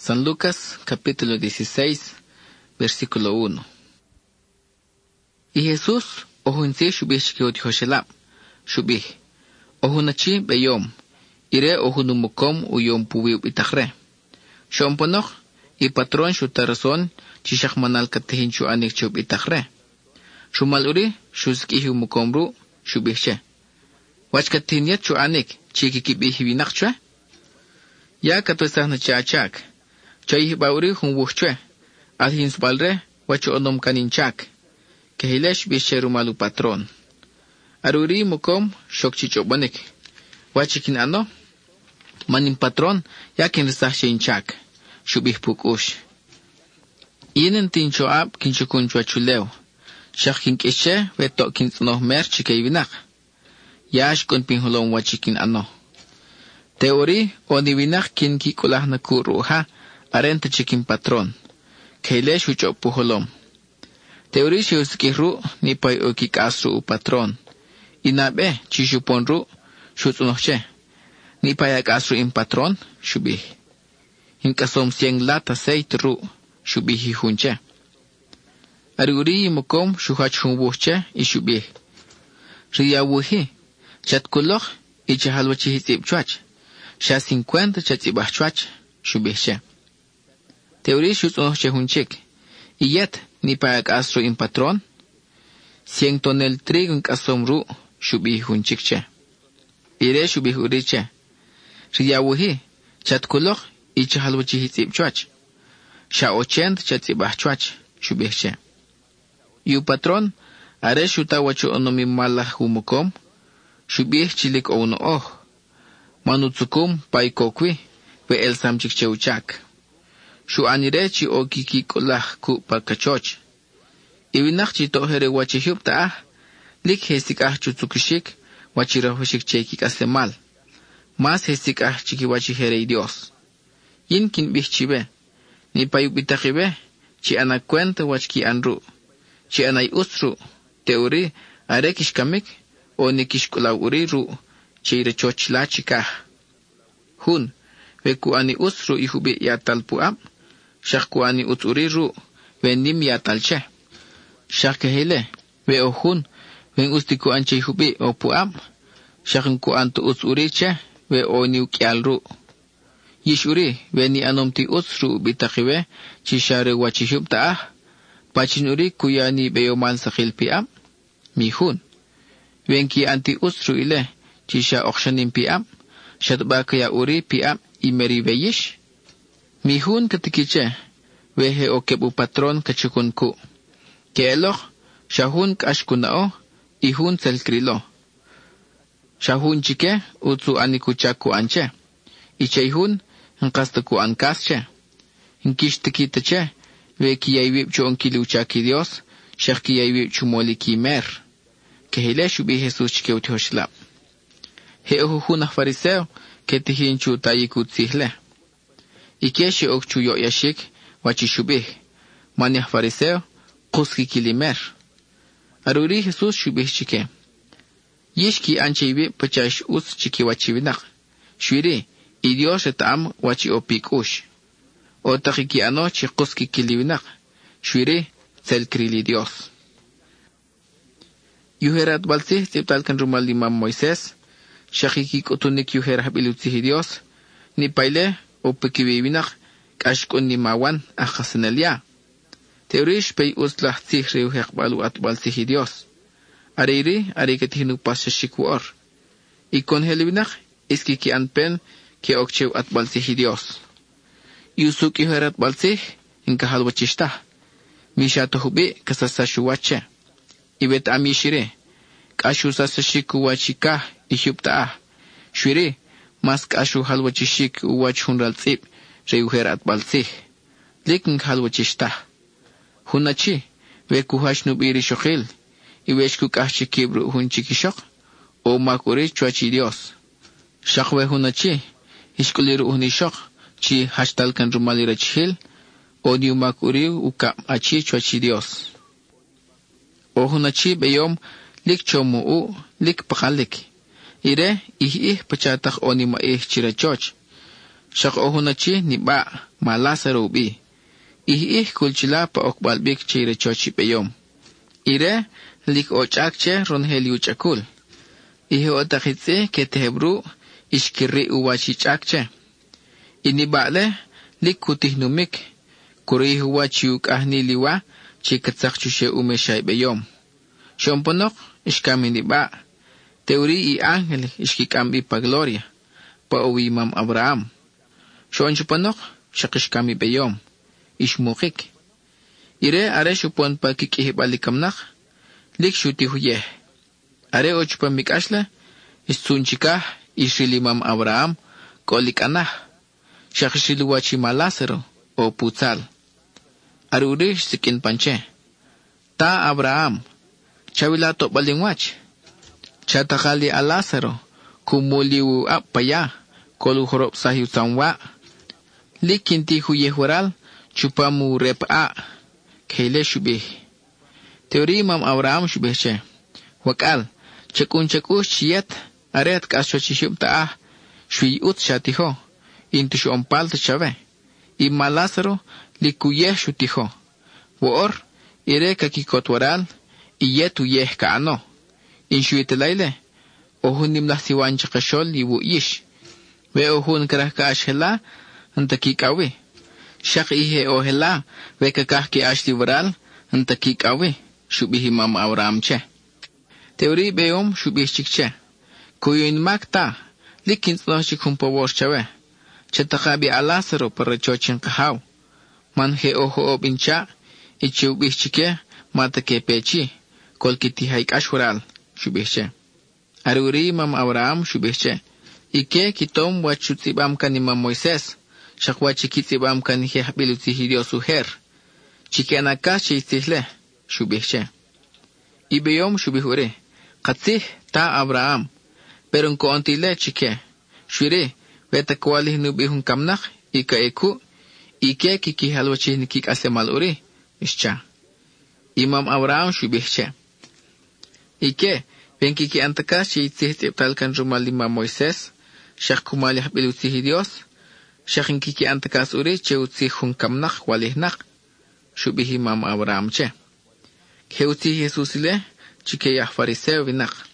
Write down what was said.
San Lucas, capítulo 16, versículo 1. Y Jesús, ohunsi shubih chikiot hoshelab, shubih, ohunachi beyom, ire ohunumukom uyom puwiw itakre. Shomponok, y patron shutarason, chishakmanal katihin shuanik chub itakre. Shumaluri, shuskihi mukomru, shubihche. Wachkatihin yet shuanik, chikikibihi winakchwe? Ya katosah na chachak. Chay bauri hun wuchwe. Al hinsbalre, wacho onom kaninchak. Kehilesh bisheru malu patron. Aruri mukom, shok chichobanik. Wachikin ano? Manin patron, yakin risah shinchak. Shubih pukush. Inen tincho ab kinchukun chulew. Shak kinkishe, veto kinsnoh mer chikay winak. Yash kun pinhulong wachikin ano. Teori o niwinak kin kikulah na kuruha arenta chikin patron. Kaile shucho puholom. Teori shiuskihru ni pay o kikasru u patron. Inabe chishuponru shutsunoche. Ni pay akasru in patron shubih. Hinkasom sieng lata seitru shubihi hunche. Aruri mukom shuhach hunwuche ishubih. Riyawuhi chatkulok ichahalwachi hitipchwach. Sha 50 chatibachwach shubihche. Teori shutsunoche hunchik. Iyet ni payak asro in patron. 100 tonel trigo in kasomru shubih hunchikche. Ire shubih uriche. Riyawuhi chatkulok ichahalwachi hitipchwach. Sha 80 chatibachwach shubihche. Yu patron are shutawacho onomi malah humukom. Shubih chilik ouno oh. Manutsukum paikokwi ve el samchik cheuchak. Shu anirechi o kiki kolah ku palkachoch. Iwinak chi tohere wachi hyupta lik hesik chutsukishik wachi rahoshik chekik aslemal. Mas hesik chiki wachi herei Dios. Yin kin bihchibe. Ni payupitakibe chi anakwenta wachki anru. Chi anay usru. Teori arekish kamik o nikish kulaw uriru. Chire chochla chikah. Hun, we kuani usru ihubi yatal puab, shak kuani uturiru, we nim yatalche. Shak kehile, we ohun, we usti kuanche ihubi o puab, shak kuantu uturiche, we o niu kialru. Yishuri, we ni anomti usru bitakiwe, chishare wachihub taah, pachinuri kuyani beyoman sakil piab, mihun. Wenki anti usru ile, Chisha okshanin piam, shatba kaya uri piam imeri veyish. Mihun katikiche, wehe o kebu patron kachukunku. Keeloch, shahun kashkunao, ihun selkrilo. Shahun chike, utsu anikuchaku anche. Ichehun, nkastaku ankasche. Nkishtikitache, we kiyaywip chu onkiluchaki Dios, shak kiyaywip chu moliki mer. Kehile shubi Jesus chike utihoshlap. He ohuna fariseo que tihin chu tayikut sihle. Ikeshi ok chu yoyashik wachishubih. Manya fariseo kuski kilimer. Aruri Jesus shubih chike. Yishki ancheibi pachash us chiki wachivinak. Shwiri, idios etam wachi opik ush. O takiki ano chi kuski kilivinak. Shwiri, sel krili Dios. Yuherat balsih tiptal kan rumal imam Moises. Shakiki kotunik yuher habilutzihi Dios, ni paile o pekibibinak, kashkon ni mawan akasenelia. Teorish pey uslah tzihre uhekbalu atbalzihi Dios. Ariri, arikatihinu pasashikuor. Ikon helibinak, iskiki anpen, ke okchew atbalzihi Dios. Yusuk yuher atbalzih, inkahalwachishta. Mishatohubi kasasashuwache. Ibet amishire. Kashu sasashiku wachika ihupta shwiri mas kashu halwachishik uwach hunral tsip reuher atbalsih likin halwachishta hunachi we kuhash nubiri shokhil iweshku kahchi kibru hunchikishok o makuri chwachi Dios shakwe hunachi ishkuliru hunishok chi hashtal kan rumalira chihil o niu makuri uka achi chwachi Dios o hunachi beyom lik chomu lik pakalik. Ire, pachatach oni maih chirachoch. Shak ohunachi ni ba ma Lázaro ubi. Kulchila pa okbalbik chire chochi beyom. Ire lik ochakche ronheli uchakul. Otakitse ke tehebru ishkiri uwachi chakche. Inibale lik kutihnumik. Kuri huwachi ukahni liwa chikatsakchushe umeshay beyom. Shomponok ishkamini ba. Teori ángel ishkikambi pa gloria. Pa uwi Imam Abraham. Shonchupanok shakishkami beyom. Ishmukik. Ire are shupon pa kikihibalikamnak. Lik shuti huyeh. Are ochupa mikashla. Istsunchikah ishil Imam Abraham. Kolik anah. Shakishiluwachi ma Lázaro. O putzal. Aruri sikin panche. Ta Abraham. Chawilato balingwach. Chatakali a Lázaro. Kumuliwu apaya. Kolu horop sahiw samwa. Likinti huyehural. Chupamu repa. Keile shubih. Teori Imam Abraham shubih che. Wakal. Chakun chiyat. Aret kashochishub ta'ah. Shui ut shatiho. Intu shompal tachave. Ima Lázaro. Likuyeh shutiho. Woor. Ire kakikotwaral. Iyetu yeh kaano. Inshuitelayle. Ohun nimlahsiwan chakashol iwu ish. We ohun karah kaashela. Antakikawi. Shak ihe ohela. We kakahki ashliwaral. Antakikawi. Shubih Imam Abraham che. Teori beyom shubih chikche. Kuyuin makta. Likin tlohchik humpawosh chawe. Chatakabi a Lázaro para chochin kahaw. Manhe oho obincha. Ichubih chike. Matake pechi. Kolkiti haik ashwaral. Shubih che. Aruri Imam Abraham shubih che. Ike kitom wachutibam kan Imam Moises. Shakwa chikitibam kan hehbiluti Dios uher. Chike nakash istihle. Shubih che. Ibeyom shubih ure. Katsih ta Abraham. Pero nko ontile chike. Shwire. Weta kwalih nubihun kamnak. Ika eku. Ike kikihalwachih nikik asemal ure. Ischa. Imam Abraham shubih che. Ike. Penkiki antaka chitih tiptal kan rumal Imam Moises. Shak kumalih biluti Dios. Shakin kiki antakas uri cheuti hun kamnak walihnak. Shubih Imam Abraham che. Keuti Jesus ile chike yah fariseo vinak.